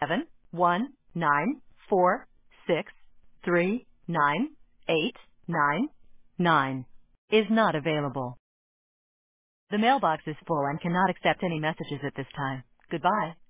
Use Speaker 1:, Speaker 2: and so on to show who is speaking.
Speaker 1: 71946398999 is not available. The mailbox is full and cannot accept any messages at this time. Goodbye.